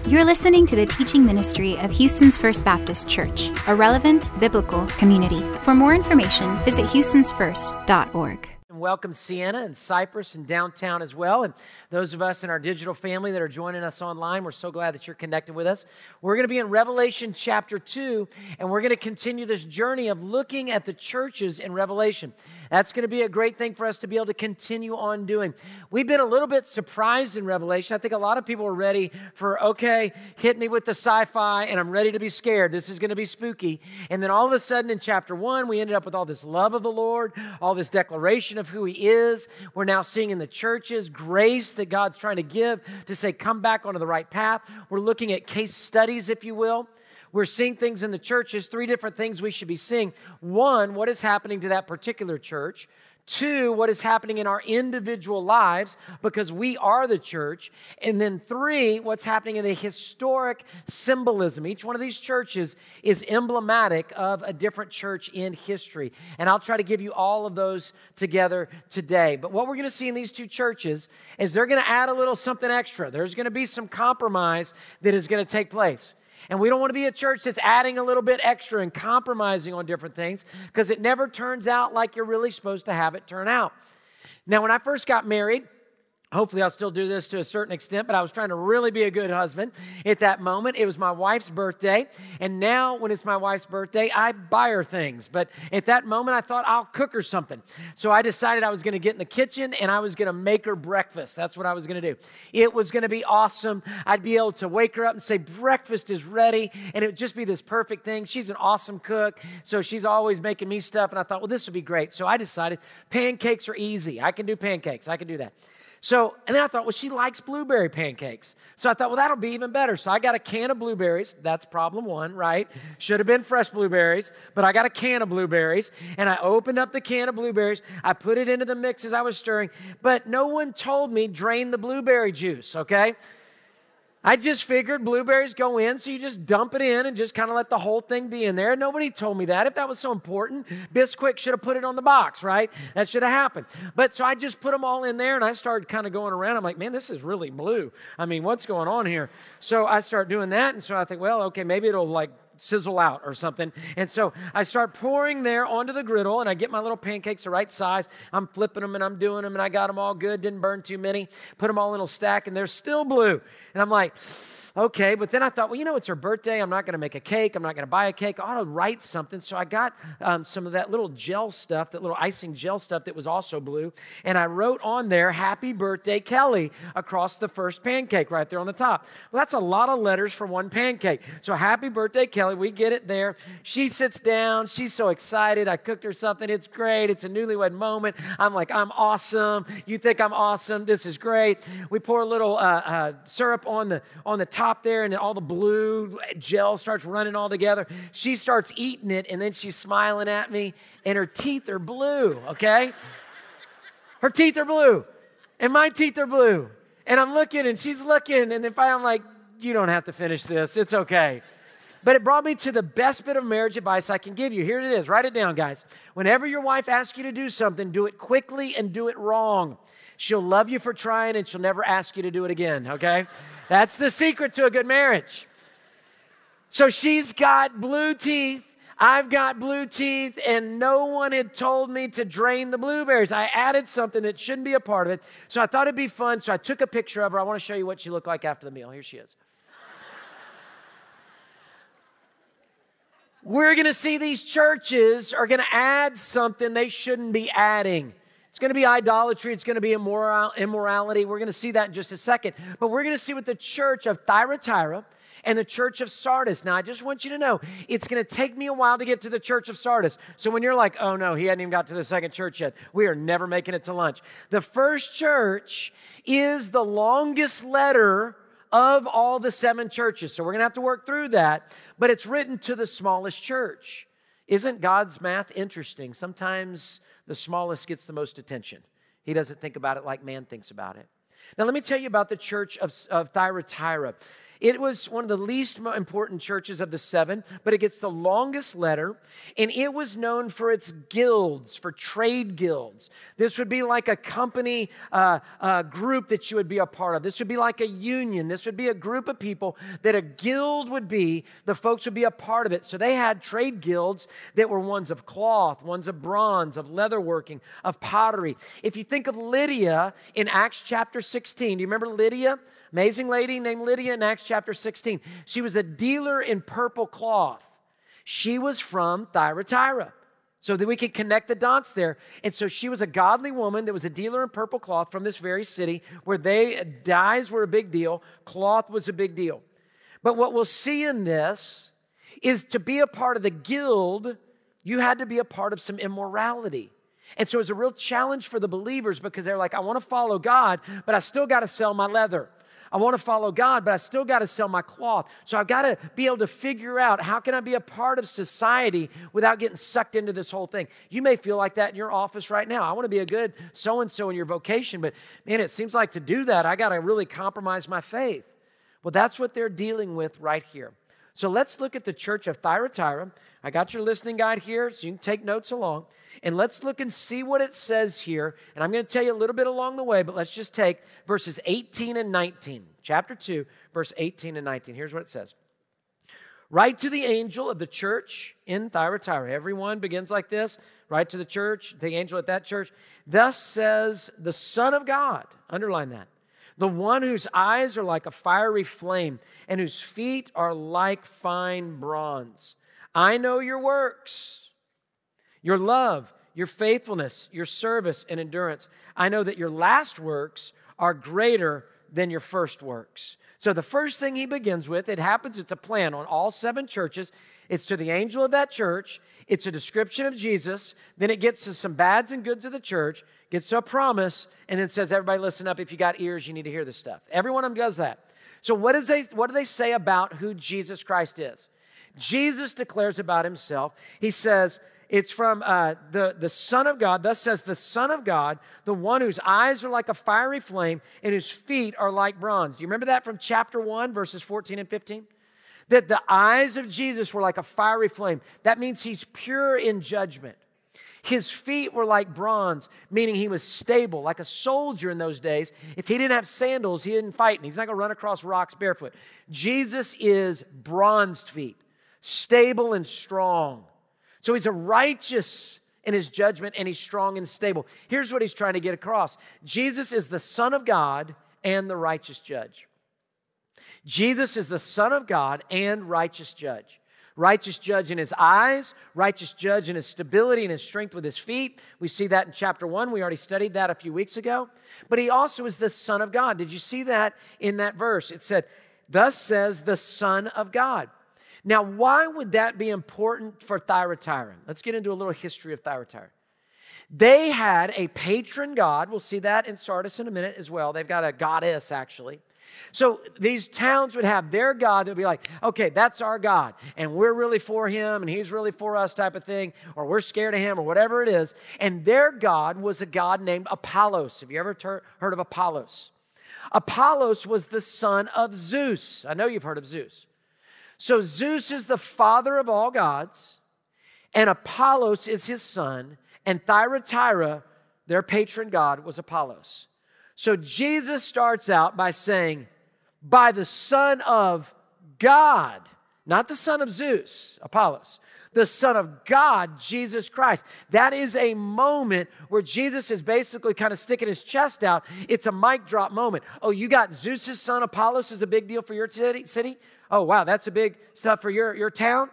You're listening to the teaching ministry of Houston's First Baptist Church, a relevant biblical community. For more information, visit houstonsfirst.org. Welcome Sienna and Cypress and downtown as well. And those of us in our digital family that are joining us online, we're so glad that you're connected with us. We're going to be in Revelation chapter 2, and we're going to continue this journey of looking at the churches in Revelation. That's going to be a great thing for us to be able to continue on doing. We've been a little bit surprised in Revelation. I think a lot of people are ready for, okay, hit me with the sci-fi, and I'm ready to be scared. This is going to be spooky. And then all of a sudden in chapter 1, we ended up with all this love of the Lord, all this declaration of who He is. We're now seeing in the churches grace that God's trying to give to say, come back onto the right path. We're looking at case studies, if you will. We're seeing things in the churches, 3 different things we should be seeing. 1, what is happening to that particular church. 2, what is happening in our individual lives because we are the church. And then 3, what's happening in the historic symbolism. Each one of these churches is emblematic of a different church in history. And I'll try to give you all of those together today. But what we're going to see in these 2 churches is they're going to add a little something extra. There's going to be some compromise that is going to take place. And we don't want to be a church that's adding a little bit extra and compromising on different things because it never turns out like you're really supposed to have it turn out. Now, when I first got married, hopefully I'll still do this to a certain extent, but I was trying to really be a good husband at that moment. It was my wife's birthday, and now when it's my wife's birthday, I buy her things. But at that moment, I thought I'll cook her something. So I decided I was going to get in the kitchen, and I was going to make her breakfast. That's what I was going to do. It was going to be awesome. I'd be able to wake her up and say, breakfast is ready, and it would just be this perfect thing. She's an awesome cook, so she's always making me stuff, and I thought, well, this would be great. So I decided pancakes are easy. I can do pancakes. I can do that. So, and then I thought, well, she likes blueberry pancakes. So I thought, well, that'll be even better. So I got a can of blueberries. That's problem 1, right? Should have been fresh blueberries, but I got a can of blueberries. And I opened up the can of blueberries. I put it into the mix as I was stirring. But no one told me drain the blueberry juice, okay? I just figured blueberries go in, so you just dump it in and just kind of let the whole thing be in there. Nobody told me that. If that was so important, Bisquick should have put it on the box, right? That should have happened. But so I just put them all in there, and I started kind of going around. I'm like, man, this is really blue. I mean, what's going on here? So I start doing that, and so I think, well, okay, maybe it'll like sizzle out or something. And so I start pouring there onto the griddle, and I get my little pancakes the right size. I'm flipping them, and I'm doing them, and I got them all good. Didn't burn too many. Put them all in a stack, and they're still blue. And I'm like, okay, but then I thought, well, you know, it's her birthday. I'm not going to make a cake. I'm not going to buy a cake. I ought to write something. So I got some of that little gel stuff, that little icing gel stuff that was also blue, and I wrote on there, Happy Birthday, Kelly, across the first pancake right there on the top. Well, that's a lot of letters for one pancake. So Happy Birthday, Kelly. We get it there. She sits down. She's so excited. I cooked her something. It's great. It's a newlywed moment. I'm like, I'm awesome. You think I'm awesome. This is great. We pour a little syrup on the top there, and all the blue gel starts running all together. She starts eating it, and then she's smiling at me, and her teeth are blue, okay? Her teeth are blue, and my teeth are blue. And I'm looking, and she's looking, and I'm like, you don't have to finish this. It's okay. But it brought me to the best bit of marriage advice I can give you. Here it is. Write it down, guys. Whenever your wife asks you to do something, do it quickly and do it wrong. She'll love you for trying, and she'll never ask you to do it again, okay? That's the secret to a good marriage. So she's got blue teeth. I've got blue teeth, and no one had told me to drain the blueberries. I added something that shouldn't be a part of it. So I thought it'd be fun. So I took a picture of her. I want to show you what she looked like after the meal. Here she is. We're going to see these churches are going to add something they shouldn't be adding. It's going to be idolatry. It's going to be immorality. We're going to see that in just a second. But we're going to see what the church of Thyatira and the church of Sardis. Now, I just want you to know, it's going to take me a while to get to the church of Sardis. So when you're like, oh no, he hadn't even got to the second church yet, we are never making it to lunch. The first church is the longest letter of all the 7 churches. So we're going to have to work through that. But it's written to the smallest church. Isn't God's math interesting? Sometimes the smallest gets the most attention. He doesn't think about it like man thinks about it. Now, let me tell you about the church of Thyatira. It was one of the least important churches of the seven, but it gets the longest letter, and it was known for its guilds, for trade guilds. This would be like a company group that you would be a part of. This would be like a union. This would be a group of people that a guild would be. The folks would be a part of it. So they had trade guilds that were ones of cloth, ones of bronze, of leatherworking, of pottery. If you think of Lydia in Acts chapter 16, do you remember Lydia? Amazing lady named Lydia in Acts chapter 16. She was a dealer in purple cloth. She was from Thyatira, so that we can connect the dots there. And so she was a godly woman that was a dealer in purple cloth from this very city where dyes were a big deal, cloth was a big deal. But what we'll see in this is to be a part of the guild, you had to be a part of some immorality. And so it was a real challenge for the believers because they're like, I want to follow God, but I still got to sell my leather. I want to follow God, but I still got to sell my cloth. So I've got to be able to figure out how can I be a part of society without getting sucked into this whole thing. You may feel like that in your office right now. I want to be a good so-and-so in your vocation, but man, it seems like to do that, I got to really compromise my faith. Well, that's what they're dealing with right here. So let's look at the church of Thyatira. I got your listening guide here, so you can take notes along. And let's look and see what it says here. And I'm going to tell you a little bit along the way, but let's just take verses 18 and 19. Chapter 2, verse 18 and 19. Here's what it says. Write to the angel of the church in Thyatira. Everyone begins like this. Write to the church, the angel at that church. Thus says the Son of God. Underline that. The one whose eyes are like a fiery flame and whose feet are like fine bronze. I know your works, your love, your faithfulness, your service and endurance. I know that your last works are greater than your first works. So the first thing he begins with, it's a plan on all 7 churches. It's to the angel of that church. It's a description of Jesus. Then it gets to some bads and goods of the church, gets to a promise, and then says, everybody listen up. If you got ears, you need to hear this stuff. Every one of them does that. So what do they say about who Jesus Christ is? Jesus declares about himself. He says, it's from the Son of God. Thus says the Son of God, the one whose eyes are like a fiery flame and whose feet are like bronze. Do you remember that from chapter 1, verses 14 and 15? That the eyes of Jesus were like a fiery flame. That means he's pure in judgment. His feet were like bronze, meaning he was stable, like a soldier in those days. If he didn't have sandals, he didn't fight, and he's not going to run across rocks barefoot. Jesus is bronzed feet, stable and strong. So he's a righteous in his judgment, and he's strong and stable. Here's what he's trying to get across. Jesus is the Son of God and the righteous judge. Jesus is the Son of God and righteous judge. Righteous judge in his eyes, righteous judge in his stability and his strength with his feet. We see that in chapter 1. We already studied that a few weeks ago. But he also is the Son of God. Did you see that in that verse? It said, thus says the Son of God. Now, why would that be important for Thyatira? Let's get into a little history of Thyatira. They had a patron god. We'll see that in Sardis in a minute as well. They've got a goddess, actually. So these towns would have their god that would be like, okay, that's our God, and we're really for him, and he's really for us type of thing, or we're scared of him, or whatever it is. And their god was a god named Apollos. Have you ever heard of Apollos? Apollos was the son of Zeus. I know you've heard of Zeus. So Zeus is the father of all gods, and Apollos is his son, and Thyatira, their patron god, was Apollos. So Jesus starts out by saying, by the Son of God, not the son of Zeus, Apollos, the Son of God, Jesus Christ. That is a moment where Jesus is basically kind of sticking his chest out. It's a mic drop moment. Oh, you got Zeus' son Apollos is a big deal for your city? Oh, wow, that's a big stuff for your town?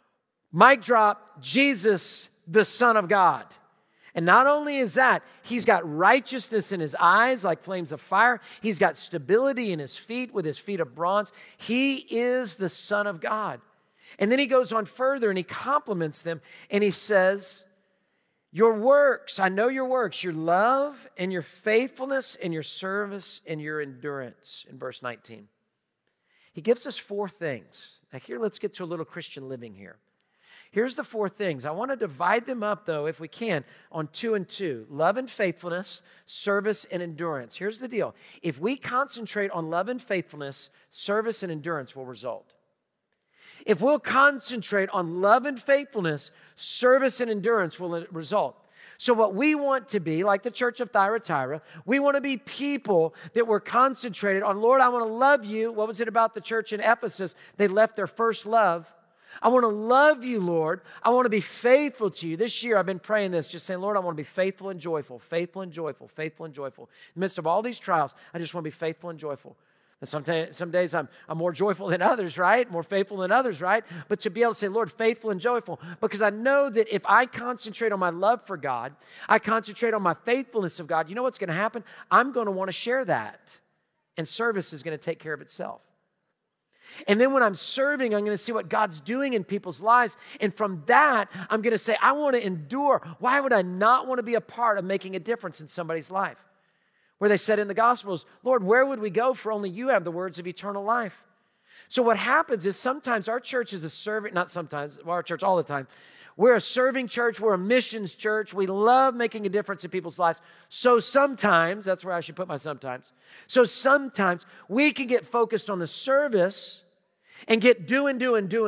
Mic drop, Jesus, the Son of God. And not only is that, he's got righteousness in his eyes like flames of fire. He's got stability in his feet with his feet of bronze. He is the Son of God. And then he goes on further and he compliments them and he says, your works, I know your works, your love and your faithfulness and your service and your endurance in verse 19. He gives us 4 things. Now here, let's get to a little Christian living here. Here's the 4 things. I want to divide them up, though, if we can, on 2 and 2. Love and faithfulness, service and endurance. Here's the deal. If we concentrate on love and faithfulness, service and endurance will result. If we'll concentrate on love and faithfulness, service and endurance will result. So what we want to be, like the church of Thyatira, we want to be people that were concentrated on, Lord, I want to love you. What was it about the church in Ephesus? They left their first love. I want to love you, Lord. I want to be faithful to you. This year I've been praying this, just saying, Lord, I want to be faithful and joyful, faithful and joyful, faithful and joyful. In the midst of all these trials, I just want to be faithful and joyful. And some days I'm more joyful than others, right? More faithful than others, right? But to be able to say, Lord, faithful and joyful, because I know that if I concentrate on my love for God, I concentrate on my faithfulness of God, you know what's going to happen? I'm going to want to share that. And service is going to take care of itself. And then when I'm serving, I'm going to see what God's doing in people's lives. And from that, I'm going to say, I want to endure. Why would I not want to be a part of making a difference in somebody's life? Where they said in the Gospels, Lord, where would we go for only you have the words of eternal life? So what happens is sometimes our church is a serving, not sometimes, our church all the time. We're a serving church. We're a missions church. We love making a difference in people's lives. So sometimes, that's where I should put my sometimes. So sometimes we can get focused on the service and get doing,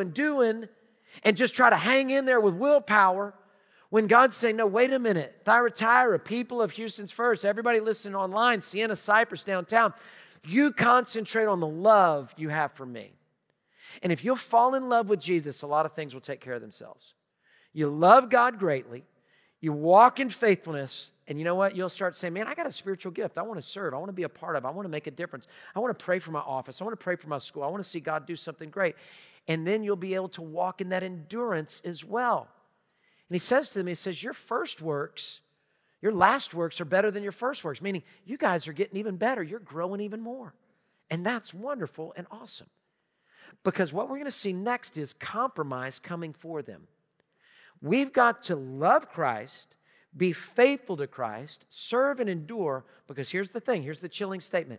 and just try to hang in there with willpower when God's saying, no, wait a minute. Thyatira, people of Houston's First, everybody listening online, Sienna, Cypress, downtown, you concentrate on the love you have for me. And if you'll fall in love with Jesus, a lot of things will take care of themselves. You love God greatly. You walk in faithfulness. And you know what? You'll start saying, man, I got a spiritual gift. I want to serve. I want to be a part of. I want to make a difference. I want to pray for my office. I want to pray for my school. I want to see God do something great. And then you'll be able to walk in that endurance as well. And he says to them, he says, your first works, your last works are better than your first works. Meaning you guys are getting even better. You're growing even more. And that's wonderful and awesome. Because what we're going to see next is compromise coming for them. We've got to love Christ, be faithful to Christ, serve and endure, because here's the thing, here's the chilling statement.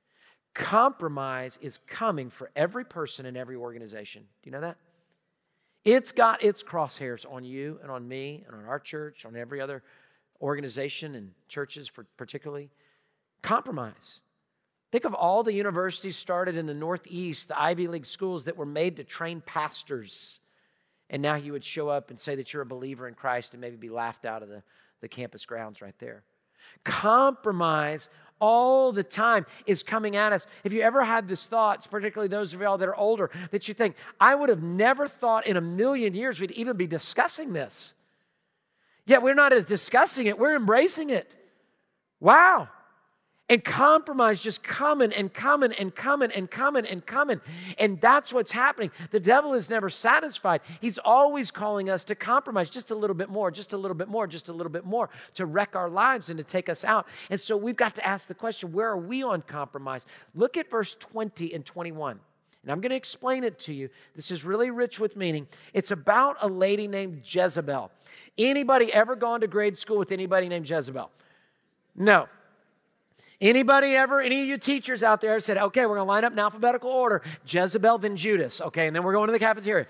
Compromise is coming for every person in every organization. Do you know that? It's got its crosshairs on you and on me and on our church, on every other organization and churches particularly. Compromise. Think of all the universities started in the Northeast, the Ivy League schools that were made to train pastors. And now you would show up and say that you're a believer in Christ and maybe be laughed out of the campus grounds right there. Compromise all the time is coming at us. If you ever had this thought, particularly those of y'all that are older, that you think, I would have never thought in a million years we'd even be discussing this. Yet we're not discussing it, we're embracing it. Wow. And compromise just coming and coming and coming and coming and coming. And that's what's happening. The devil is never satisfied. He's always calling us to compromise just a little bit more, just a little bit more, just a little bit more, to wreck our lives and to take us out. And so we've got to ask the question, where are we on compromise? Look at verse 20 and 21. And I'm going to explain it to you. This is really rich with meaning. It's about a lady named Jezebel. Anybody ever gone to grade school with anybody named Jezebel? No. Anybody ever, any of you teachers out there said, okay, we're going to line up in alphabetical order, Jezebel, then Judas, okay, and then we're going to the cafeteria.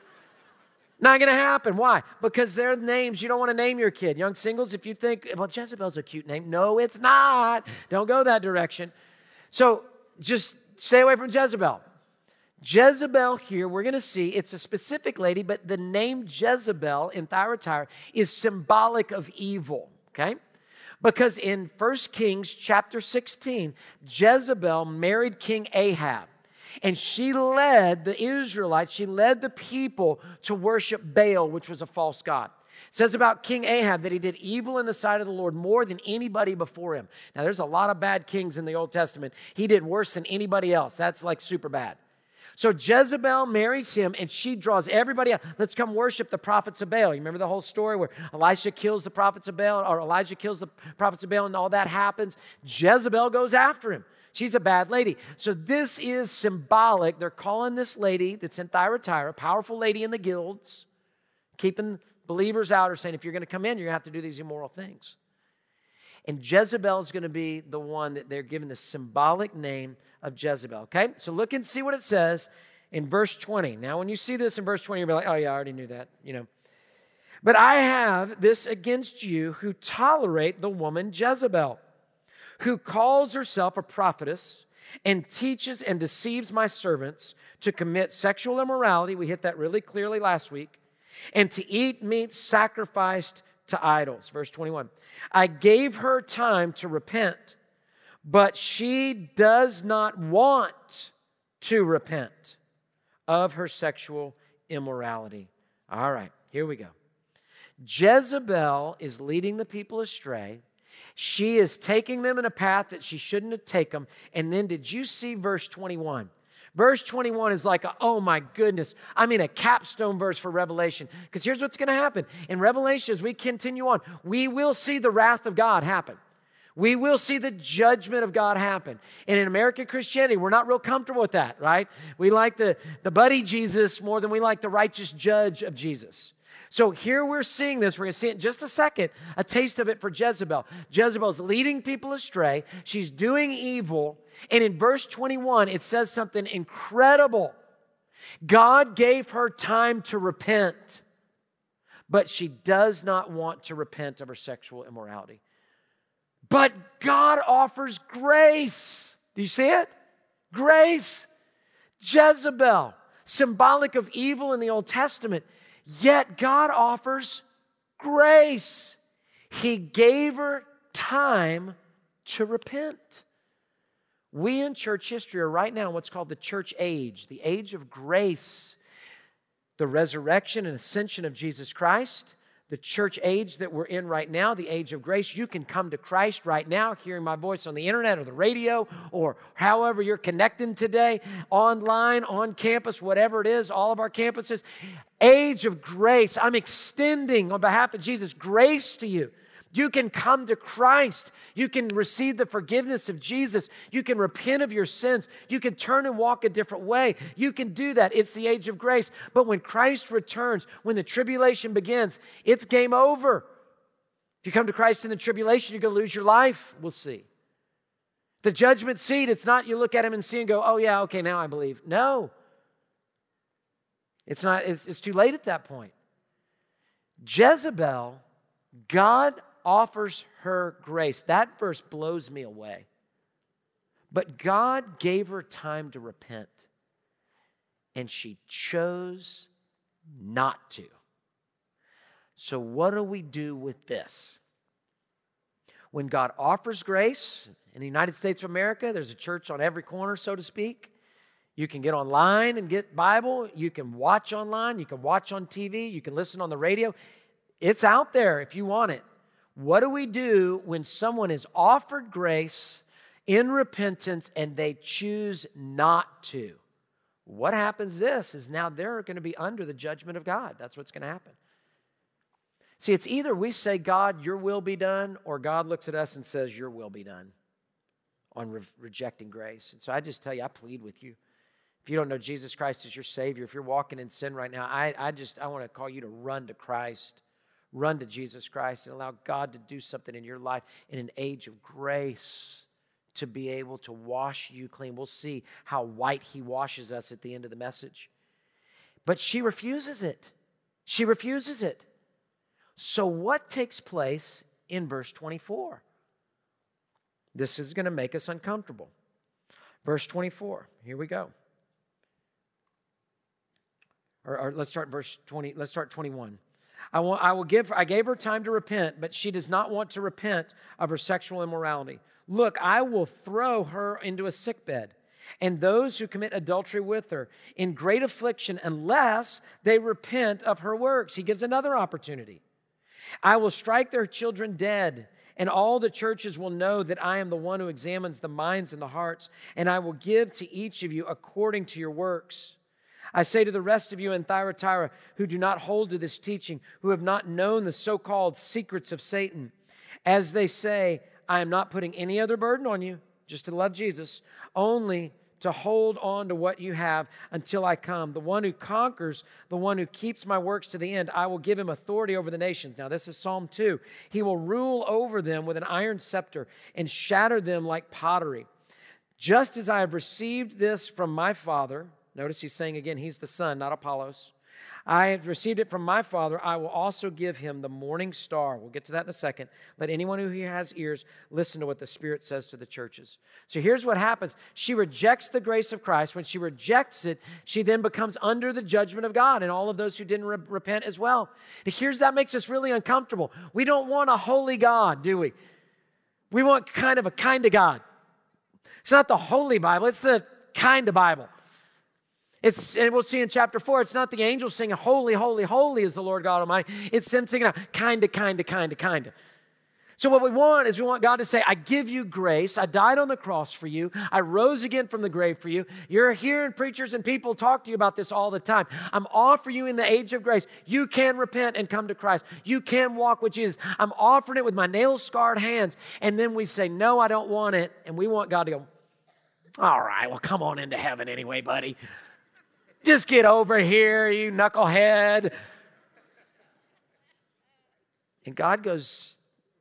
Not going to happen. Why? Because they're names you don't want to name your kid. Young singles, if you think, well, Jezebel's a cute name. No, it's not. Don't go that direction. So just stay away from Jezebel. Jezebel here, we're going to see, it's a specific lady, but the name Jezebel in Thyatira is symbolic of evil, okay? Because in 1 Kings chapter 16, Jezebel married King Ahab. And she led the Israelites, she led the people to worship Baal, which was a false god. It says about King Ahab that he did evil in the sight of the Lord more than anybody before him. Now, there's a lot of bad kings in the Old Testament. He did worse than anybody else. That's like super bad. So Jezebel marries him, and she draws everybody out. Let's come worship the prophets of Baal. You remember the whole story where Elijah kills the prophets of Baal, or Elijah kills the prophets of Baal, and all that happens? Jezebel goes after him. She's a bad lady. So this is symbolic. They're calling this lady that's in Thyatira, powerful lady in the guilds, keeping believers out, or saying, if you're going to come in, you're going to have to do these immoral things. And Jezebel is going to be the one that they're given the symbolic name of Jezebel, okay? So look and see what it says in verse 20. Now, when you see this in verse 20, you'll be like, oh yeah, I already knew that, But I have this against you who tolerate the woman Jezebel, who calls herself a prophetess and teaches and deceives my servants to commit sexual immorality. We hit that really clearly last week. And to eat meat sacrificed to idols. Verse 21. I gave her time to repent, but she does not want to repent of her sexual immorality. All right, here we go. Jezebel is leading the people astray. She is taking them in a path that she shouldn't have taken them. And then did you see verse 21? Verse 21 is like, oh my goodness, a capstone verse for Revelation. Because here's what's going to happen. In Revelation, as we continue on, we will see the wrath of God happen. We will see the judgment of God happen. And in American Christianity, we're not real comfortable with that, right? We like the buddy Jesus more than we like the righteous judge of Jesus. So here we're seeing this. We're going to see it in just a second, a taste of it for Jezebel. Jezebel's leading people astray. She's doing evil. And in verse 21, it says something incredible. God gave her time to repent, but she does not want to repent of her sexual immorality. But God offers grace. Do you see it? Grace. Jezebel, symbolic of evil in the Old Testament. Yet God offers grace. He gave her time to repent. We in church history are right now in what's called the church age, the age of grace. The resurrection and ascension of Jesus Christ, the church age that we're in right now, the age of grace. You can come to Christ right now, hearing my voice on the internet or the radio or however you're connecting today, online, on campus, whatever it is, all of our campuses. Age of grace. I'm extending on behalf of Jesus grace to you. You can come to Christ. You can receive the forgiveness of Jesus. You can repent of your sins. You can turn and walk a different way. You can do that. It's the age of grace. But when Christ returns, when the tribulation begins, it's game over. If you come to Christ in the tribulation, you're going to lose your life. We'll see. The judgment seat, it's not you look at him and see and go, oh yeah, okay, now I believe. No. It's not. It's too late at that point. Jezebel, God offers her grace. That verse blows me away. But God gave her time to repent, and she chose not to. So what do we do with this? When God offers grace, in the United States of America, there's a church on every corner, so to speak. You can get online and get Bible. You can watch online. You can watch on TV. You can listen on the radio. It's out there if you want it. What do we do when someone is offered grace in repentance and they choose not to? What happens is now they're going to be under the judgment of God. That's what's going to happen. See, it's either we say, God, your will be done, or God looks at us and says, your will be done on rejecting grace. And so I just tell you, I plead with you. If you don't know Jesus Christ as your Savior, if you're walking in sin right now, I want to call you to run to Christ. Run to Jesus Christ and allow God to do something in your life in an age of grace to be able to wash you clean. We'll see how white He washes us at the end of the message. But she refuses it. She refuses it. So what takes place in verse 24? This is going to make us uncomfortable. Verse 24, here we go. Or let's start verse 20. Let's start 21. I gave her time to repent, but she does not want to repent of her sexual immorality. Look, I will throw her into a sickbed, and those who commit adultery with her in great affliction, unless they repent of her works. He gives another opportunity. I will strike their children dead, and all the churches will know that I am the one who examines the minds and the hearts, and I will give to each of you according to your works. I say to the rest of you in Thyatira who do not hold to this teaching, who have not known the so-called secrets of Satan, as they say, I am not putting any other burden on you, just to love Jesus, only to hold on to what you have until I come. The one who conquers, the one who keeps my works to the end, I will give him authority over the nations. Now this is Psalm 2. He will rule over them with an iron scepter and shatter them like pottery. Just as I have received this from my Father. Notice he's saying again, he's the Son, not Apollos. I have received it from my Father. I will also give him the morning star. We'll get to that in a second. Let anyone who has ears listen to what the Spirit says to the churches. So here's what happens. She rejects the grace of Christ. When she rejects it, she then becomes under the judgment of God and all of those who didn't repent as well. And here's that makes us really uncomfortable. We don't want a holy God, do we? We want kind of God. It's not the Holy Bible. It's the kind of Bible. And we'll see in chapter 4, it's not the angels singing, holy, holy, holy is the Lord God Almighty. It's them singing out, kind of. So what we want God to say, I give you grace. I died on the cross for you. I rose again from the grave for you. You're hearing preachers and people talk to you about this all the time. I'm offering you in the age of grace. You can repent and come to Christ. You can walk with Jesus. I'm offering it with my nail-scarred hands. And then we say, no, I don't want it. And we want God to go, all right, well, come on into heaven anyway, buddy. Just get over here, you knucklehead. And God goes,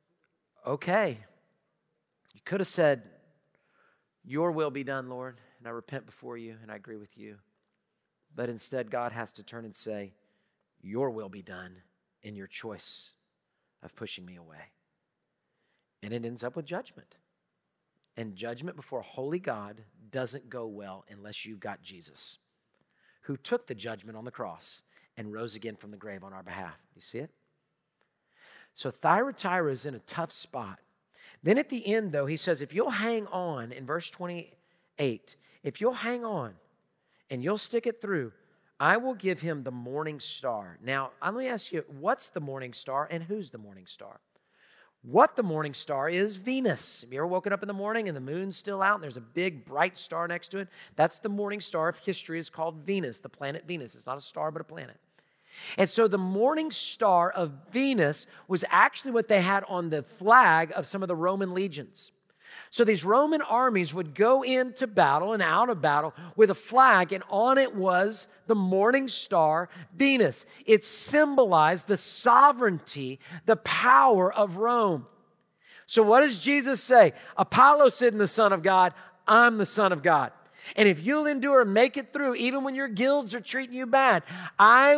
okay. You could have said, your will be done, Lord, and I repent before you, and I agree with you. But instead, God has to turn and say, your will be done in your choice of pushing me away. And it ends up with judgment. And judgment before a holy God doesn't go well unless you've got Jesus, who took the judgment on the cross and rose again from the grave on our behalf. You see it? So Thyatira is in a tough spot. Then at the end, though, he says, if you'll hang on, in verse 28, if you'll hang on and you'll stick it through, I will give him the morning star. Now, let me ask you, what's the morning star and who's the morning star? What the morning star is Venus. Have you ever woken up in the morning and the moon's still out and there's a big bright star next to it? That's the morning star of history. It's called Venus, the planet Venus. It's not a star, but a planet. And so the morning star of Venus was actually what they had on the flag of some of the Roman legions. So these Roman armies would go into battle and out of battle with a flag, and on it was the morning star, Venus. It symbolized the sovereignty, the power of Rome. So what does Jesus say? Apollos isn't the Son of God, I'm the Son of God. And if you'll endure and make it through, even when your guilds are treating you bad, I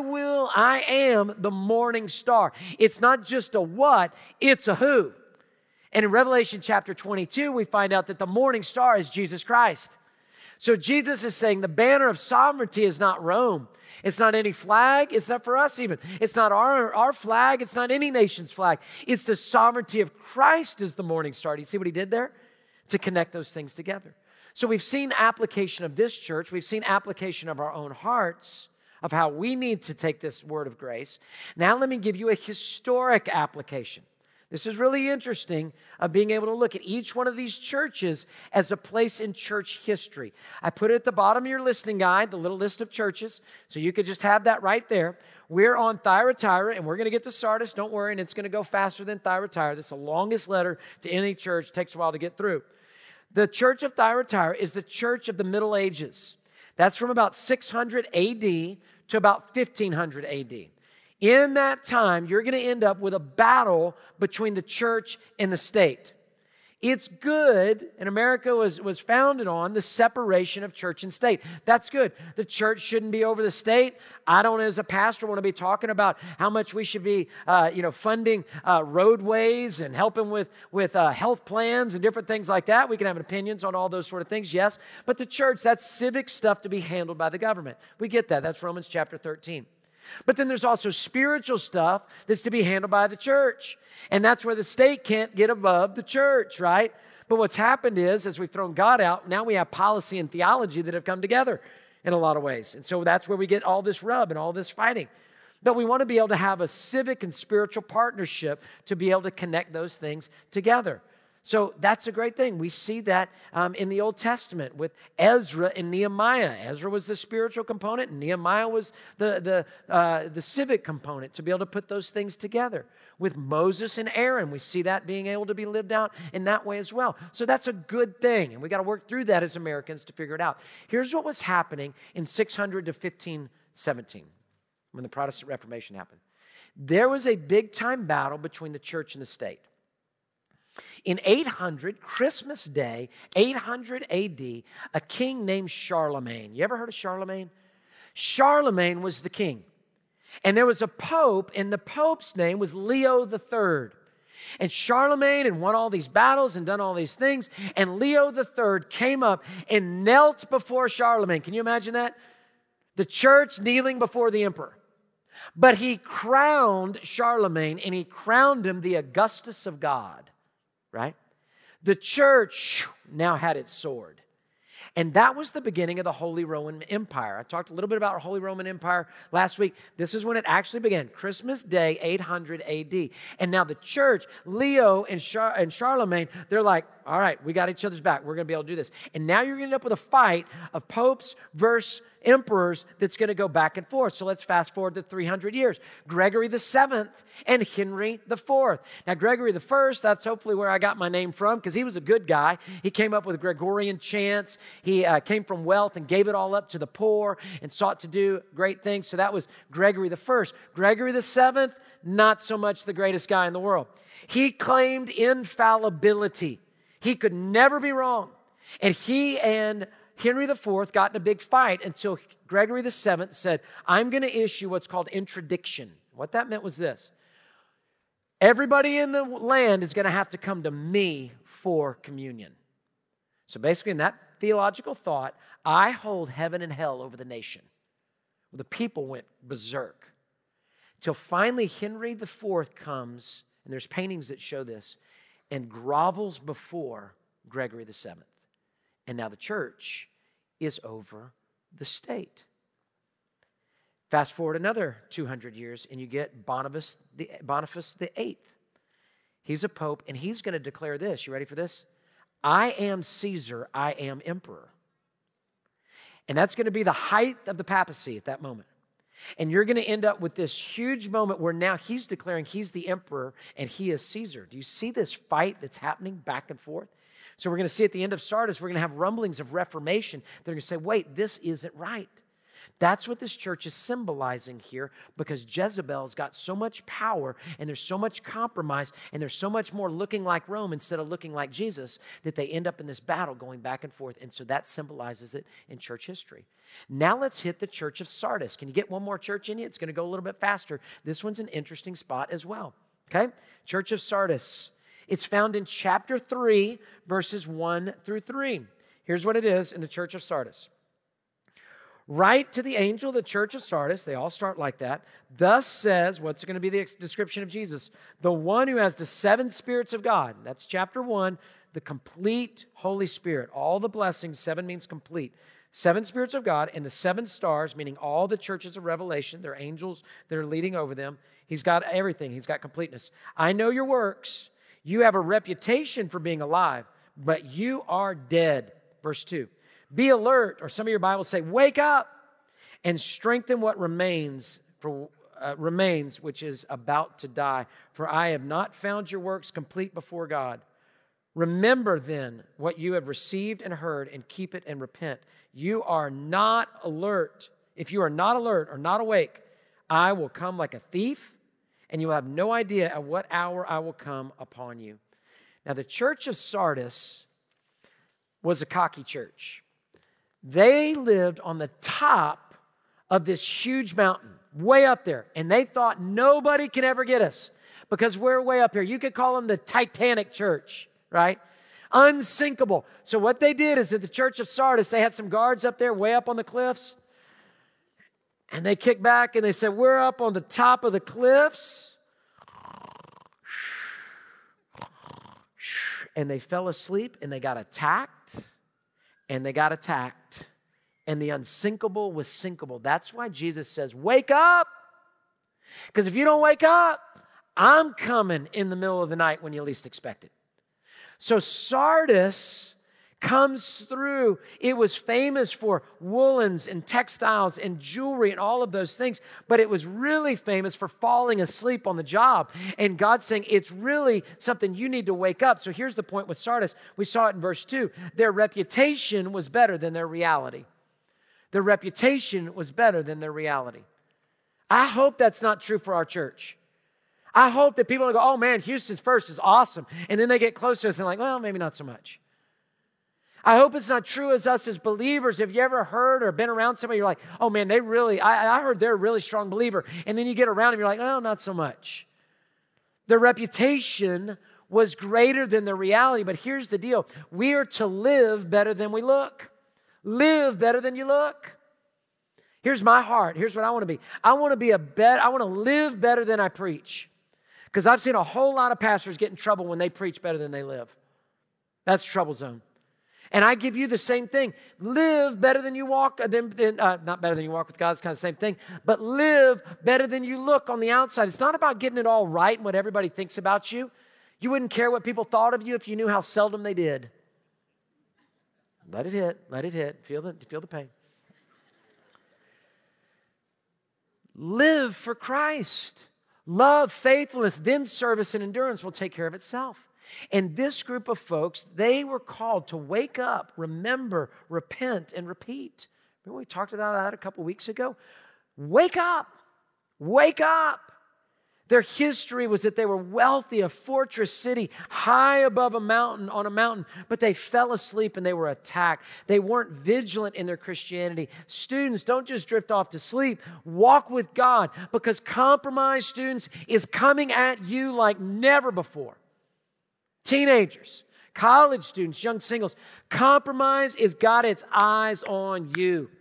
am the morning star. It's not just a what, it's a who. And in Revelation chapter 22, we find out that the morning star is Jesus Christ. So Jesus is saying the banner of sovereignty is not Rome. It's not any flag. It's not for us even. It's not our flag. It's not any nation's flag. It's the sovereignty of Christ is the morning star. Do you see what he did there? To connect those things together. So we've seen application of this church. We've seen application of our own hearts, of how we need to take this word of grace. Now let me give you a historic application. This is really interesting of being able to look at each one of these churches as a place in church history. I put it at the bottom of your listening guide, the little list of churches, so you could just have that right there. We're on Thyatira, and we're going to get to Sardis. Don't worry, and it's going to go faster than Thyatira. This is the longest letter to any church. It takes a while to get through. The church of Thyatira is the church of the Middle Ages. That's from about 600 AD to about 1500 AD. In that time, you're going to end up with a battle between the church and the state. It's good, and America was founded on the separation of church and state. That's good. The church shouldn't be over the state. I don't, as a pastor, want to be talking about how much we should be, funding roadways and helping with health plans and different things like that. We can have opinions on all those sort of things, yes. But the church, that's civic stuff to be handled by the government. We get that. That's Romans chapter 13. But then there's also spiritual stuff that's to be handled by the church. And that's where the state can't get above the church, right? But what's happened is, as we've thrown God out, now we have policy and theology that have come together in a lot of ways. And so that's where we get all this rub and all this fighting. But we want to be able to have a civic and spiritual partnership to be able to connect those things together. So that's a great thing. We see that in the Old Testament with Ezra and Nehemiah. Ezra was the spiritual component, and Nehemiah was the civic component to be able to put those things together. With Moses and Aaron, we see that being able to be lived out in that way as well. So that's a good thing, and we got to work through that as Americans to figure it out. Here's what was happening in 600 to 1517 when the Protestant Reformation happened. There was a big-time battle between the church and the state. In 800, Christmas Day, 800 AD, a king named Charlemagne. You ever heard of Charlemagne? Charlemagne was the king. And there was a pope, and the pope's name was Leo III. And Charlemagne had won all these battles and done all these things. And Leo III came up and knelt before Charlemagne. Can you imagine that? The church kneeling before the emperor. But he crowned Charlemagne, and he crowned him the Augustus of God. Right? The church now had its sword. And that was the beginning of the Holy Roman Empire. I talked a little bit about our Holy Roman Empire last week. This is when it actually began, Christmas Day, 800 AD. And now the church, Leo and Charlemagne, they're like, all right, we got each other's back. We're going to be able to do this. And now you're going to end up with a fight of popes versus emperors that's going to go back and forth. So let's fast forward to 300 years. Gregory the Seventh and Henry the Fourth. Now, Gregory the First, that's hopefully where I got my name from, because he was a good guy. He came up with Gregorian chants. He came from wealth and gave it all up to the poor and sought to do great things. So that was Gregory the First. Gregory the Seventh, not so much the greatest guy in the world. He claimed infallibility. He could never be wrong. And he and Henry IV got in a big fight until Gregory VII said, I'm going to issue what's called interdiction. What that meant was this. Everybody in the land is going to have to come to me for communion. So basically in that theological thought, I hold heaven and hell over the nation. Well, the people went berserk. Till finally Henry IV comes, and there's paintings that show this, and grovels before Gregory VII. And now the church is over the state. Fast forward another 200 years, and you get Boniface VIII. He's a pope, and he's going to declare this. You ready for this? I am Caesar, I am emperor. And that's going to be the height of the papacy at that moment. And you're going to end up with this huge moment where now he's declaring he's the emperor and he is Caesar. Do you see this fight that's happening back and forth? So we're going to see at the end of Sardis, we're going to have rumblings of reformation. They're going to say, wait, this isn't right. That's what this church is symbolizing here, because Jezebel's got so much power and there's so much compromise and there's so much more looking like Rome instead of looking like Jesus that they end up in this battle going back and forth. And so that symbolizes it in church history. Now let's hit the church of Sardis. Can you get one more church in you? It's going to go a little bit faster. This one's an interesting spot as well. Okay? Church of Sardis. It's found in chapter 3, verses 1 through 3. Here's what it is in the church of Sardis. Write to the angel of the church of Sardis. They all start like that. Thus says, what's going to be the description of Jesus? The one who has the 7 spirits of God. That's chapter 1, the complete Holy Spirit. All the blessings, 7 means complete. 7 spirits of God and the 7 stars, meaning all the churches of Revelation. They're angels that are leading over them. He's got everything. He's got completeness. I know your works. You have a reputation for being alive, but you are dead. Verse 2. Be alert, or some of your Bibles say, wake up and strengthen what remains, which is about to die. For I have not found your works complete before God. Remember then what you have received and heard, and keep it and repent. You are not alert. If you are not alert or not awake, I will come like a thief, and you will have no idea at what hour I will come upon you. Now, the church of Sardis was a cocky church. They lived on the top of this huge mountain, way up there, and they thought nobody can ever get us because we're way up here. You could call them the Titanic church, right? Unsinkable. So what they did is at the church of Sardis, they had some guards up there way up on the cliffs, and they kicked back and they said, we're up on the top of the cliffs. And they fell asleep and they got attacked. And they got attacked, and the unsinkable was sinkable. That's why Jesus says, wake up. Because if you don't wake up, I'm coming in the middle of the night when you least expect it. So Sardis comes through. It was famous for woolens and textiles and jewelry and all of those things, but it was really famous for falling asleep on the job. And God's saying it's really something you need to wake up. So here's the point with Sardis. We saw it in verse 2. Their reputation was better than their reality. Their reputation was better than their reality. I hope that's not true for our church. I hope that people will go, oh man, Houston's First is awesome. And then they get close to us and like, well, maybe not so much. I hope it's not true as us as believers. Have you ever heard or been around somebody, you're like, oh man, I heard they're a really strong believer. And then you get around them, you're like, well, not so much. Their reputation was greater than the reality. But here's the deal. We are to live better than we look. Live better than you look. Here's my heart. Here's what I want to be. I want to live better than I preach. Because I've seen a whole lot of pastors get in trouble when they preach better than they live. That's trouble zone. And I give you the same thing. Live better than you walk, not better than you walk with God, it's kind of the same thing, but live better than you look on the outside. It's not about getting it all right and what everybody thinks about you. You wouldn't care what people thought of you if you knew how seldom they did. Let it hit. Feel the pain. Live for Christ. Love, faithfulness, then service and endurance will take care of itself. And this group of folks, they were called to wake up, remember, repent, and repeat. Remember we talked about that a couple weeks ago? Wake up. Wake up. Their history was that they were wealthy, a fortress city high above on a mountain, but they fell asleep and they were attacked. They weren't vigilant in their Christianity. Students, don't just drift off to sleep. Walk with God, because compromised students is coming at you like never before. Teenagers, college students, young singles, compromise has got its eyes on you.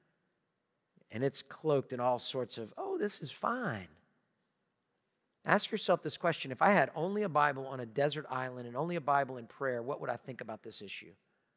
And it's cloaked in all sorts of, oh, this is fine. Ask yourself this question. If I had only a Bible on a desert island and only a Bible in prayer, what would I think about this issue?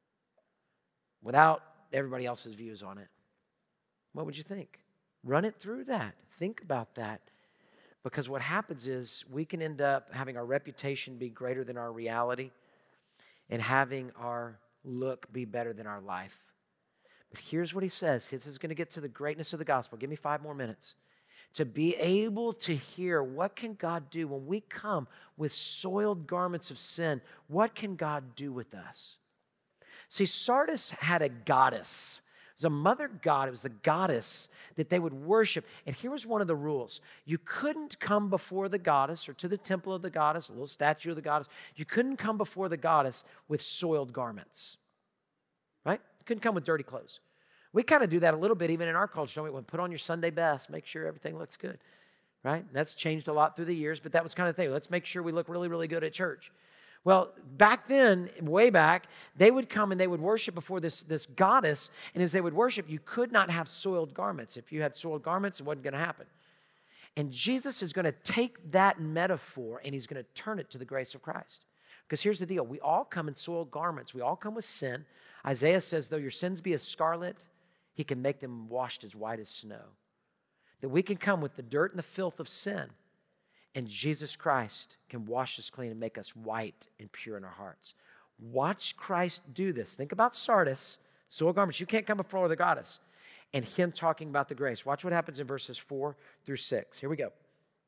Without everybody else's views on it. What would you think? Run it through that. Think about that. Because what happens is we can end up having our reputation be greater than our reality and having our look be better than our life. But here's what he says. This is going to get to the greatness of the gospel. Give me 5 more minutes. To be able to hear, what can God do when we come with soiled garments of sin? What can God do with us? See, Sardis had a goddess. It was a mother god. It was the goddess that they would worship. And here was one of the rules. You couldn't come before the goddess or to the temple of the goddess, a little statue of the goddess. You couldn't come before the goddess with soiled garments. Right? You couldn't come with dirty clothes. We kind of do that a little bit even in our culture, don't we? Put on your Sunday best, make sure everything looks good. Right? That's changed a lot through the years, but that was kind of the thing. Let's make sure we look really, really good at church. Well, back then, way back, they would come and they would worship before this goddess, and as they would worship, you could not have soiled garments. If you had soiled garments, it wasn't going to happen. And Jesus is going to take that metaphor and he's going to turn it to the grace of Christ. Because here's the deal. We all come in soiled garments. We all come with sin. Isaiah says, though your sins be as scarlet, he can make them washed as white as snow. That we can come with the dirt and the filth of sin, and Jesus Christ can wash us clean and make us white and pure in our hearts. Watch Christ do this. Think about Sardis, soiled garments. You can't come before the goddess. And him talking about the grace. Watch what happens in verses 4 through 6. Here we go.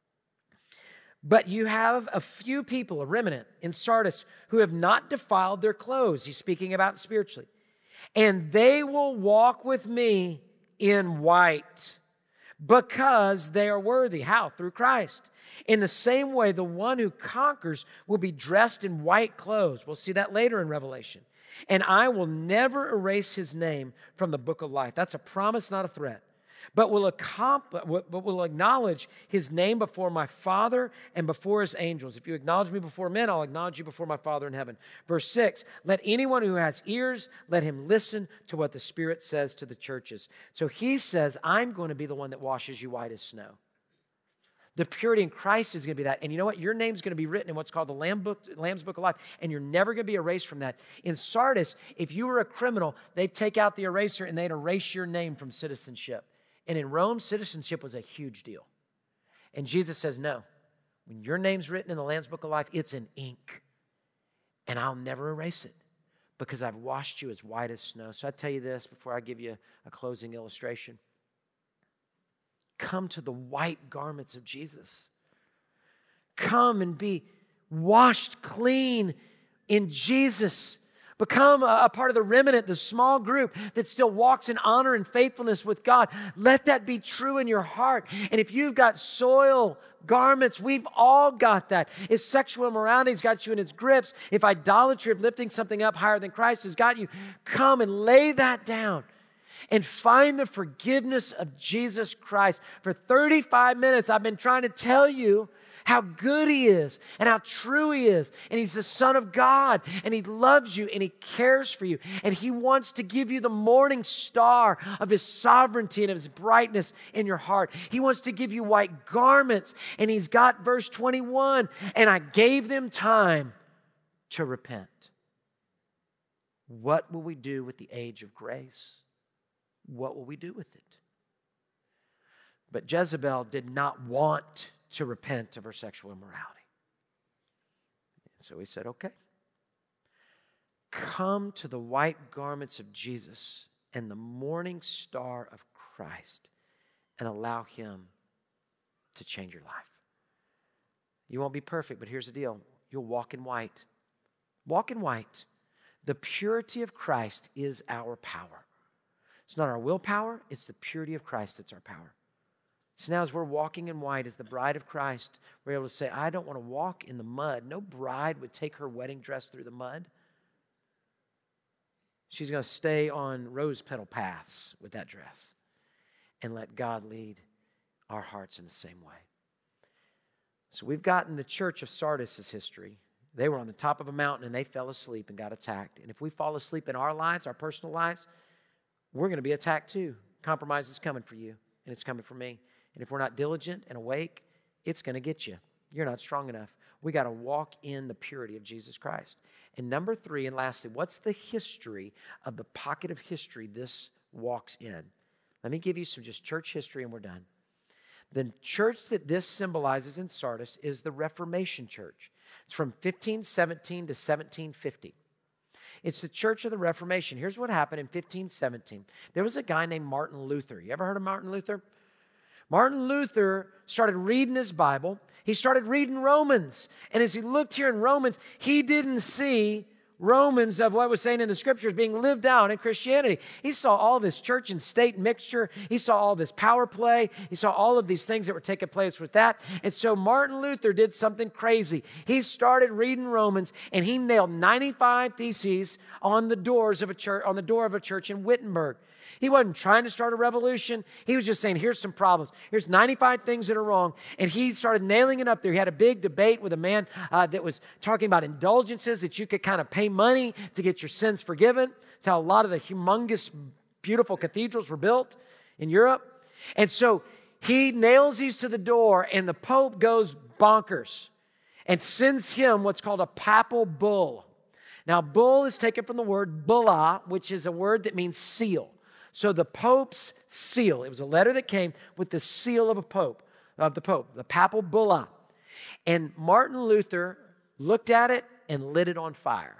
But you have a few people, a remnant in Sardis, who have not defiled their clothes. He's speaking about spiritually. And they will walk with me in white, because they are worthy. How? Through Christ. In the same way, the one who conquers will be dressed in white clothes. We'll see that later in Revelation. And I will never erase his name from the book of life. That's a promise, not a threat. But will acknowledge his name before my Father and before his angels. If you acknowledge me before men, I'll acknowledge you before my Father in heaven. Verse 6, let anyone who has ears, let him listen to what the Spirit says to the churches. So he says, I'm going to be the one that washes you white as snow. The purity in Christ is going to be that. And you know what? Your name's going to be written in what's called the Lamb's Book of Life, and you're never going to be erased from that. In Sardis, if you were a criminal, they'd take out the eraser and they'd erase your name from citizenship. And in Rome, citizenship was a huge deal. And Jesus says, no, when your name's written in the Lamb's Book of Life, it's in ink. And I'll never erase it because I've washed you as white as snow. So I tell you this before I give you a closing illustration. Come to the white garments of Jesus. Come and be washed clean in Jesus, Become a part of the remnant, the small group that still walks in honor and faithfulness with God. Let that be true in your heart. And if you've got soil garments, we've all got that. If sexual immorality's got you in its grips, if idolatry of lifting something up higher than Christ has got you, come and lay that down and find the forgiveness of Jesus Christ. For 35 minutes, I've been trying to tell you how good He is and how true He is. And He's the Son of God, and He loves you and He cares for you. And He wants to give you the morning star of His sovereignty and of His brightness in your heart. He wants to give you white garments. And He's got verse 21, and I gave them time to repent. What will we do with the age of grace? What will we do with it? But Jezebel did not want to repent of her sexual immorality. And so he said, okay, come to the white garments of Jesus and the morning star of Christ and allow Him to change your life. You won't be perfect, but here's the deal. You'll walk in white. Walk in white. The purity of Christ is our power. It's not our willpower, it's the purity of Christ that's our power. So now as we're walking in white as the bride of Christ, we're able to say, I don't want to walk in the mud. No bride would take her wedding dress through the mud. She's going to stay on rose petal paths with that dress and let God lead our hearts in the same way. So we've gotten the church of Sardis' history. They were on the top of a mountain and they fell asleep and got attacked. And if we fall asleep in our lives, our personal lives, we're going to be attacked too. Compromise is coming for you and it's coming for me. And if we're not diligent and awake, it's going to get you. You're not strong enough. We got to walk in the purity of Jesus Christ. And number 3, and lastly, what's the history of the pocket of history this walks in? Let me give you some just church history and we're done. The church that this symbolizes in Sardis is the Reformation Church. It's from 1517 to 1750. It's the Church of the Reformation. Here's what happened in 1517. There was a guy named Martin Luther. You ever heard of Martin Luther? Martin Luther started reading his Bible. He started reading Romans. And as he looked here in Romans, he didn't see Romans of what was saying in the Scriptures being lived out in Christianity. He saw all this church and state mixture. He saw all this power play. He saw all of these things that were taking place with that. And so Martin Luther did something crazy. He started reading Romans, and he nailed 95 theses on the doors of a church, on the door of a church in Wittenberg. He wasn't trying to start a revolution. He was just saying, here's some problems. Here's 95 things that are wrong. And he started nailing it up there. He had a big debate with a man that was talking about indulgences, that you could kind of pay money to get your sins forgiven. That's how a lot of the humongous, beautiful cathedrals were built in Europe. And so he nails these to the door, and the Pope goes bonkers and sends him what's called a papal bull. Now, bull is taken from the word bulla, which is a word that means seal. So the Pope's seal, it was a letter that came with the seal of the Pope, the papal bulla. And Martin Luther looked at it and lit it on fire.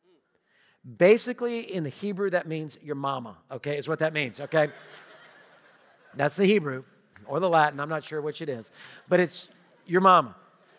Basically, in the Hebrew, that means your mama, okay, is what that means, okay? That's the Hebrew, or the Latin, I'm not sure which it is, but it's your mama.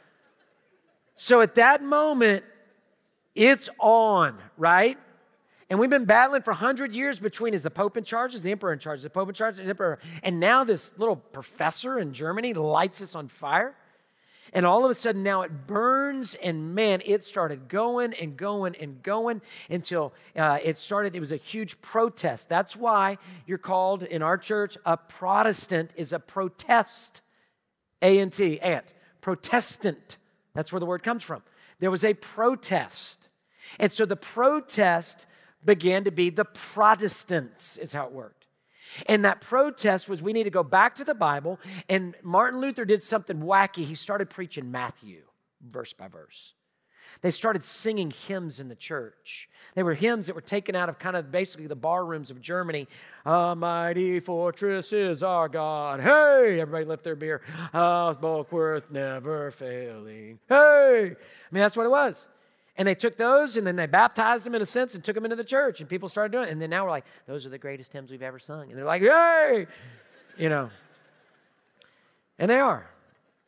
So at that moment, it's on, right? And we've been battling for 100 years between, is the Pope in charge, is the Emperor in charge, is the Pope in charge, is the Emperor. And now this little professor in Germany lights us on fire. And all of a sudden now it burns, and man, it started going and going and going until it was a huge protest. That's why you're called in our church, a Protestant is a protest. A-N-T, ant, Protestant. That's where the word comes from. There was a protest. And so the protest began to be the Protestants, is how it worked. And that protest was, we need to go back to the Bible. And Martin Luther did something wacky. He started preaching Matthew, verse by verse. They started singing hymns in the church. They were hymns that were taken out of kind of basically the bar rooms of Germany. A mighty fortress is our God. Hey! Everybody lift their beer. House bulwark never failing. Hey! I mean, that's what it was. And they took those, and then they baptized them in a sense and took them into the church, and people started doing it. And then now we're like, those are the greatest hymns we've ever sung. And they're like, yay! You know. And they are.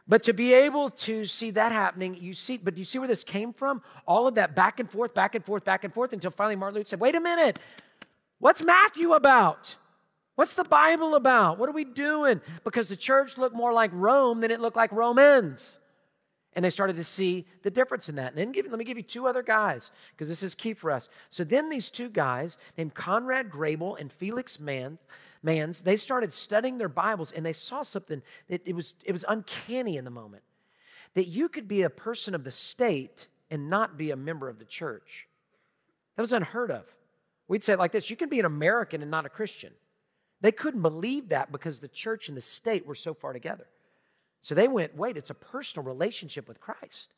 But to be able to see that happening, do you see where this came from? All of that back and forth, until finally Martin Luther said, wait a minute, what's Matthew about? What's the Bible about? What are we doing? Because the church looked more like Rome than it looked like Romans. And they started to see the difference in that. And then let me give you two other guys, because this is key for us. So then these two guys, named Conrad Grebel and Felix Manz, they started studying their Bibles, and they saw something that it was uncanny in the moment. That you could be a person of the state and not be a member of the church. That was unheard of. We'd say it like this: you can be an American and not a Christian. They couldn't believe that because the church and the state were so far together. So they went, wait, it's a personal relationship with Christ.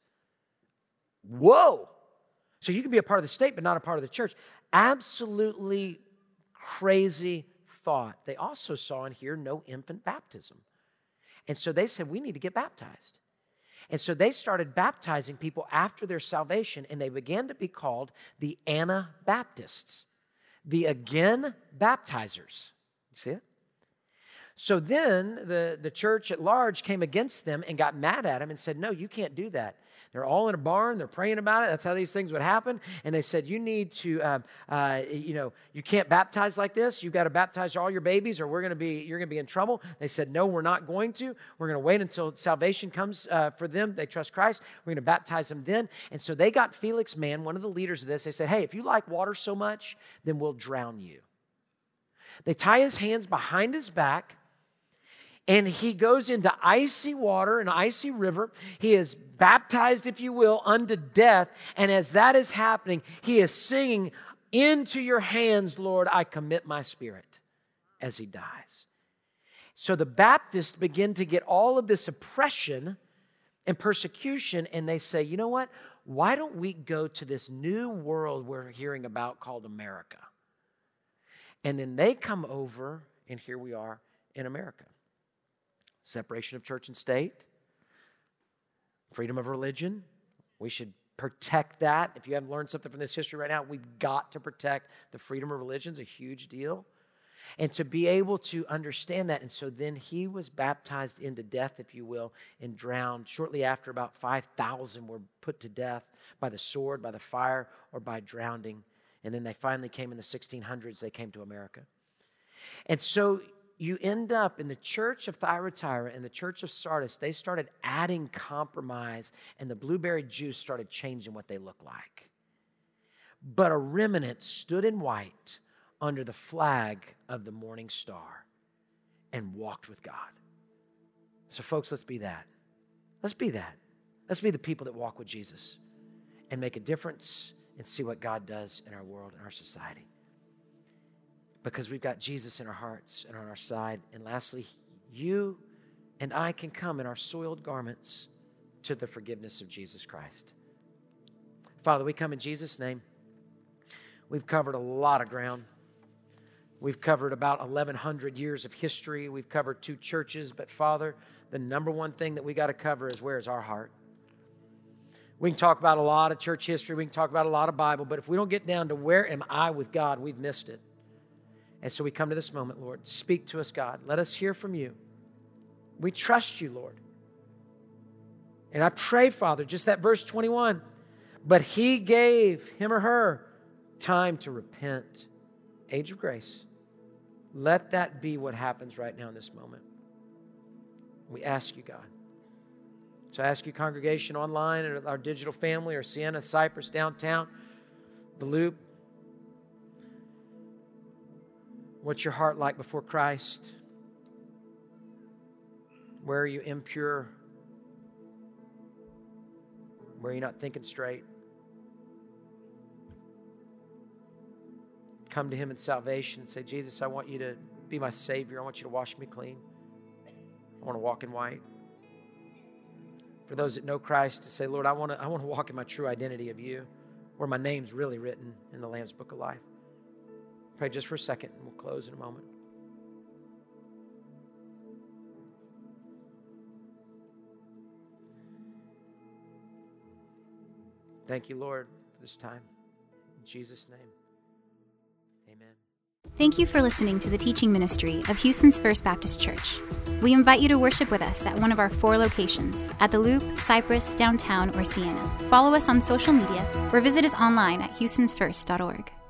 Whoa! So you can be a part of the state but not a part of the church. Absolutely crazy thought. They also saw in here no infant baptism. And so they said, we need to get baptized. And so they started baptizing people after their salvation, and they began to be called the Anabaptists, the again baptizers. You see it? So then the church at large came against them and got mad at them and said, no, you can't do that. They're all in a barn. They're praying about it. That's how these things would happen. And they said, you need to, you can't baptize like this. You've got to baptize all your babies or you're going to be in trouble. They said, no, we're not going to. We're going to wait until salvation comes for them. They trust Christ. We're going to baptize them then. And so they got Felix Manz, one of the leaders of this. They said, hey, if you like water so much, then we'll drown you. They tie his hands behind his back, and he goes into icy water, an icy river. He is baptized, if you will, unto death. And as that is happening, he is singing, into your hands, Lord, I commit my spirit, as he dies. So the Baptists begin to get all of this oppression and persecution, and they say, you know what? Why don't we go to this new world we're hearing about called America? And then they come over, and here we are in America. Separation of church and state, freedom of religion. We should protect that. If you haven't learned something from this history right now, we've got to protect the freedom of religion. It's a huge deal. And to be able to understand that. And so then he was baptized into death, if you will, and drowned. Shortly after, about 5,000 were put to death by the sword, by the fire, or by drowning. And then they finally came in the 1600s, they came to America. And so you end up in the church of Thyatira and the church of Sardis, they started adding compromise, and the blueberry juice started changing what they look like. But a remnant stood in white under the flag of the morning star and walked with God. So folks, let's be that. Let's be that. Let's be the people that walk with Jesus and make a difference and see what God does in our world and our society. Because we've got Jesus in our hearts and on our side. And lastly, you and I can come in our soiled garments to the forgiveness of Jesus Christ. Father, we come in Jesus' name. We've covered a lot of ground. We've covered about 1,100 years of history. We've covered 2 churches. But Father, the number one thing that we got to cover is, where is our heart? We can talk about a lot of church history. We can talk about a lot of Bible. But if we don't get down to where am I with God, we've missed it. And so we come to this moment, Lord. Speak to us, God. Let us hear from you. We trust you, Lord. And I pray, Father, just that verse 21. But he gave him or her time to repent. Age of grace. Let that be what happens right now in this moment. We ask you, God. So I ask you, congregation online, or our digital family, or Sienna, Cypress, downtown, the Loop. What's your heart like before Christ? Where are you impure? Where are you not thinking straight? Come to him in salvation and say, Jesus, I want you to be my Savior. I want you to wash me clean. I want to walk in white. For those that know Christ, to say, Lord, I want to walk in my true identity of you, where my name's really written in the Lamb's Book of Life. Pray just for a second, and we'll close in a moment. Thank you, Lord, for this time. In Jesus' name, amen. Thank you for listening to the teaching ministry of Houston's First Baptist Church. We invite you to worship with us at one of our 4 locations, at the Loop, Cypress, Downtown, or Sienna. Follow us on social media or visit us online at houstonsfirst.org.